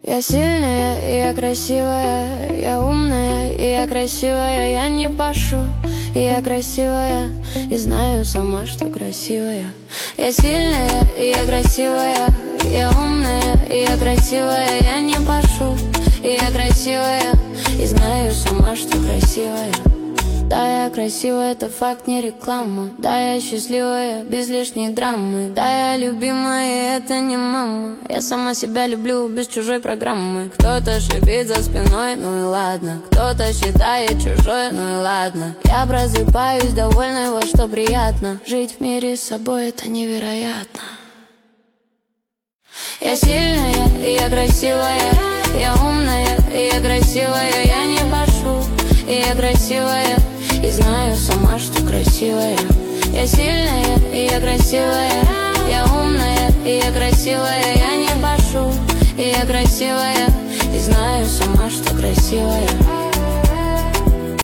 Я сильная, и я красивая, я умная, и я красивая, я не пашу, и я красивая, и знаю сама, что красивая. Я сильная, и я красивая, я умная, и я красивая, я не пашу, и я красивая, и знаю сама, что красивая. Да, я красивая, это факт, не реклама. Да, я счастливая, без лишней драмы. Да, я любимая, и это не мама. Я сама себя люблю, без чужой программы. Кто-то шипит за спиной, ну и ладно. Кто-то считает чужое, ну и ладно. Я просыпаюсь, довольна, во что приятно. Жить в мире с собой, это невероятно. Я сильная, и я красивая, я умная, и я красивая, я не пашу, и я красивая, и знаю сама, что красивая. Я сильная, и я красивая, я умная, и я красивая, я не пашу, и я красивая, и знаю сама, что красивая.